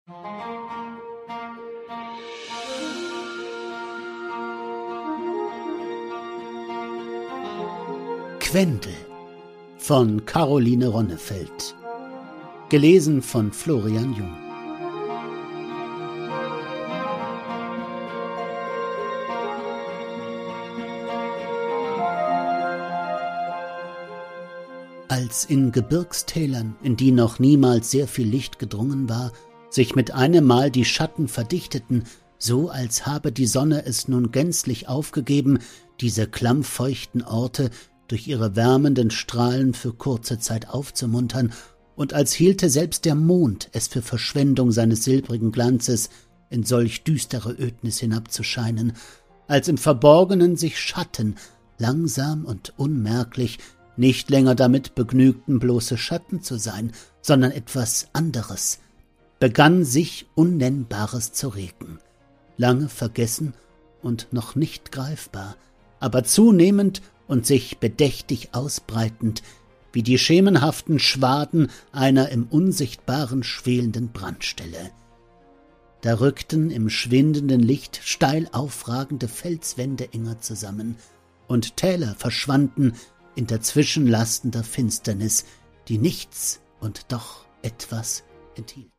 Quendel von Caroline Ronnefeld. Gelesen von Florian Jung. Als in Gebirgstälern, in die noch niemals sehr viel Licht gedrungen war, sich mit einem Mal die Schatten verdichteten, so als habe die Sonne es nun gänzlich aufgegeben, diese klammfeuchten Orte durch ihre wärmenden Strahlen für kurze Zeit aufzumuntern, und als hielte selbst der Mond es für Verschwendung seines silbrigen Glanzes, in solch düstere Ödnis hinabzuscheinen, als im Verborgenen sich Schatten, langsam und unmerklich, nicht länger damit begnügten, bloße Schatten zu sein, sondern etwas anderes, begann sich Unnennbares zu regen, lange vergessen und noch nicht greifbar, aber zunehmend und sich bedächtig ausbreitend, wie die schemenhaften Schwaden einer im Unsichtbaren schwelenden Brandstelle. Da rückten im schwindenden Licht steil aufragende Felswände enger zusammen, und Täler verschwanden in dazwischenlastender Finsternis, die nichts und doch etwas enthielt.